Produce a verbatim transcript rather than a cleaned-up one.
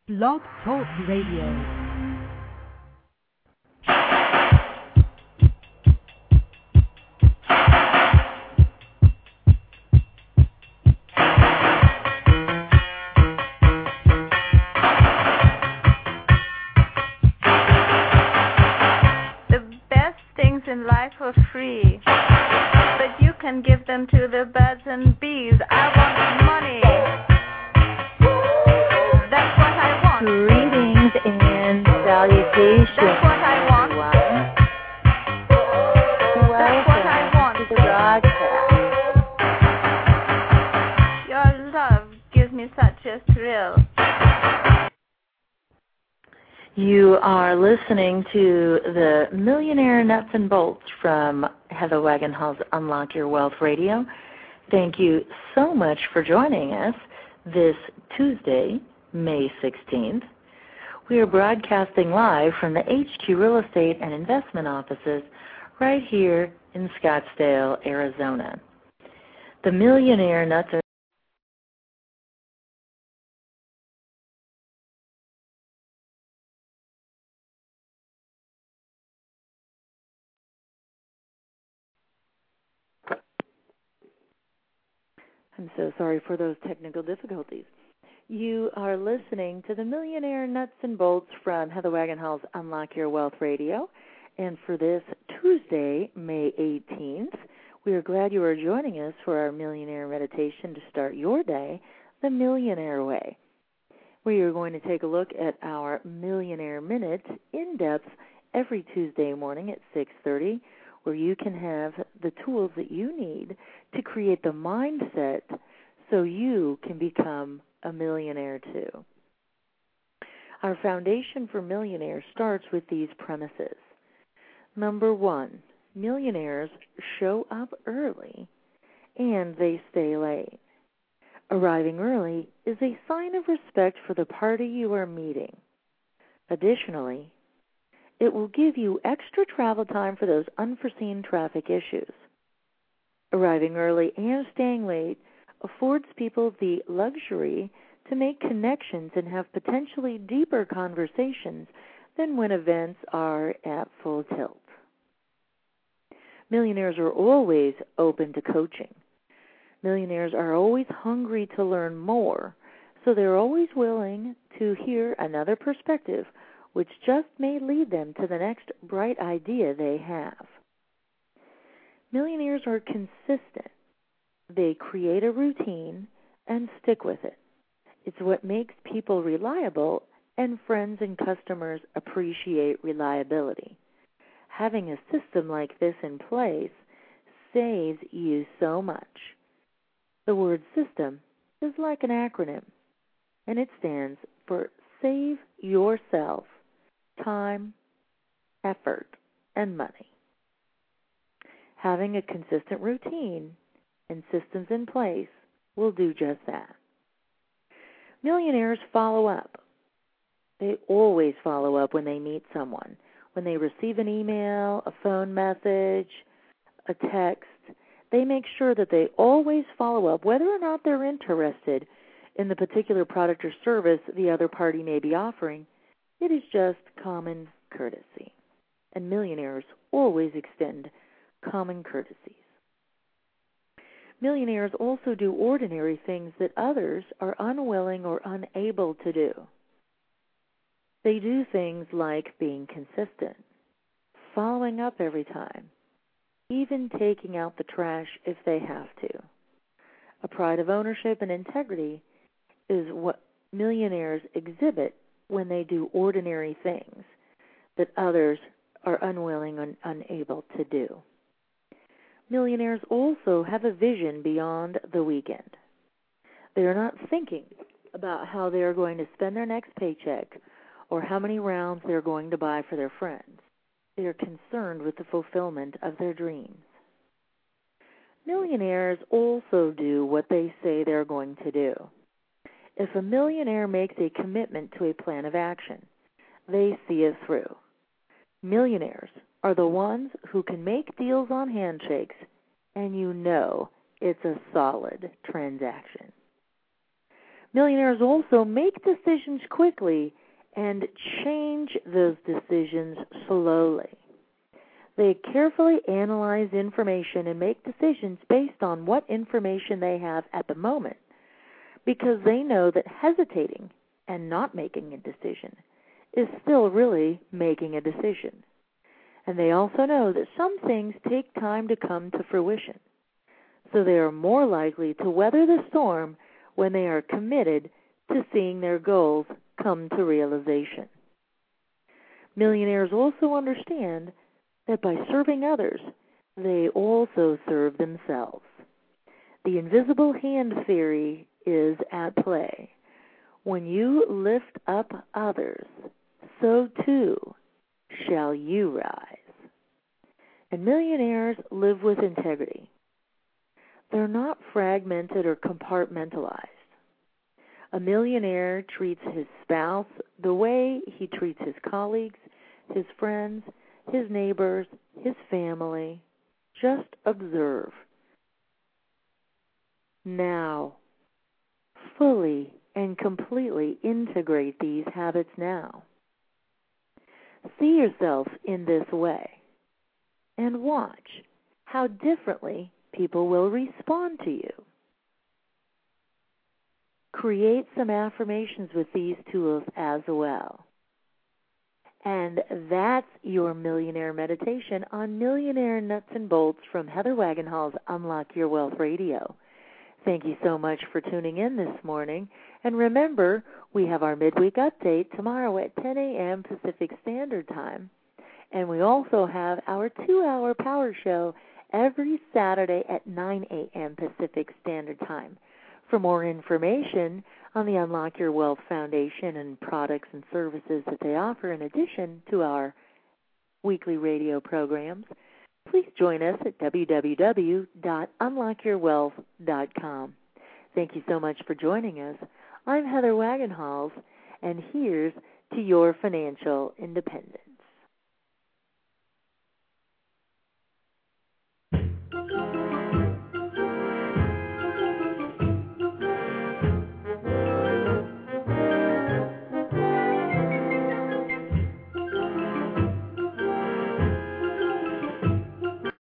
Blog Talk Radio. In life for free, but you can give them to the birds and bees. I want money. That's what I want. Greetings and salutations. That's what I want. Welcome That's what I want. To the broadcast. Your love gives me such a thrill. You are listening to the Millionaire Nuts and Bolts from Heather Wagenhals Unlock Your Wealth Radio. Thank you so much for joining us this Tuesday, May sixteenth. We are broadcasting live from the H Q Real Estate and Investment offices right here in Scottsdale, Arizona. The Millionaire Nuts and I'm so sorry for those technical difficulties. You are listening to the Millionaire Nuts and Bolts from Heather Wagenhals Unlock Your Wealth Radio. And for this Tuesday, May eighteenth, we are glad you are joining us for our Millionaire Meditation to start your day the Millionaire Way. We are going to take a look at our Millionaire Minute in depth every Tuesday morning at six thirty, where you can have the tools that you need to create the mindset so you can become a millionaire too. Our foundation for millionaires starts with these premises. Number one, millionaires show up early and they stay late. Arriving early is a sign of respect for the party you are meeting. Additionally, it will give you extra travel time for those unforeseen traffic issues. Arriving early and staying late affords people the luxury to make connections and have potentially deeper conversations than when events are at full tilt. Millionaires are always open to coaching. Millionaires are always hungry to learn more, so they're always willing to hear another perspective, which just may lead them to the next bright idea they have. Millionaires are consistent. They create a routine and stick with it. It's what makes people reliable, and friends and customers appreciate reliability. Having a system like this in place saves you so much. The word system is like an acronym, and it stands for Save Yourself Time, effort, and money. Having a consistent routine and systems in place will do just that. Millionaires follow up. They always follow up when they meet someone. When they receive an email, a phone message, a text, they make sure that they always follow up, whether or not they're interested in the particular product or service the other party may be offering. It is just common courtesy. And millionaires always extend common courtesies. Millionaires also do ordinary things that others are unwilling or unable to do. They do things like being consistent, following up every time, even taking out the trash if they have to. A pride of ownership and integrity is what millionaires exhibit when they do ordinary things that others are unwilling and unable to do. Millionaires also have a vision beyond the weekend. They are not thinking about how they are going to spend their next paycheck or how many rounds they are going to buy for their friends. They are concerned with the fulfillment of their dreams. Millionaires also do what they say they're going to do. If a millionaire makes a commitment to a plan of action, they see it through. Millionaires are the ones who can make deals on handshakes, and you know it's a solid transaction. Millionaires also make decisions quickly and change those decisions slowly. They carefully analyze information and make decisions based on what information they have at the moment, because they know that hesitating and not making a decision is still really making a decision. And they also know that some things take time to come to fruition, so they are more likely to weather the storm when they are committed to seeing their goals come to realization. Millionaires also understand that by serving others, they also serve themselves. The invisible hand theory is at play. When you lift up others, so too shall you rise. And millionaires live with integrity. They're not fragmented or compartmentalized. A millionaire treats his spouse the way he treats his colleagues, his friends, his neighbors, his family. Just observe. Now, fully and completely integrate these habits now. See yourself in this way and watch how differently people will respond to you. Create some affirmations with these tools as well. And that's your Millionaire Meditation on Millionaire Nuts and Bolts from Heather Wagenhall's Unlock Your Wealth Radio. Thank you so much for tuning in this morning. And remember, we have our midweek update tomorrow at ten a.m. Pacific Standard Time. And we also have our two-hour power show every Saturday at nine a.m. Pacific Standard Time. For more information on the Unlock Your Wealth Foundation and products and services that they offer in addition to our weekly radio programs, please join us at w w w dot unlock your wealth dot com. Thank you so much for joining us. I'm Heather Wagenhals, and here's to your financial independence.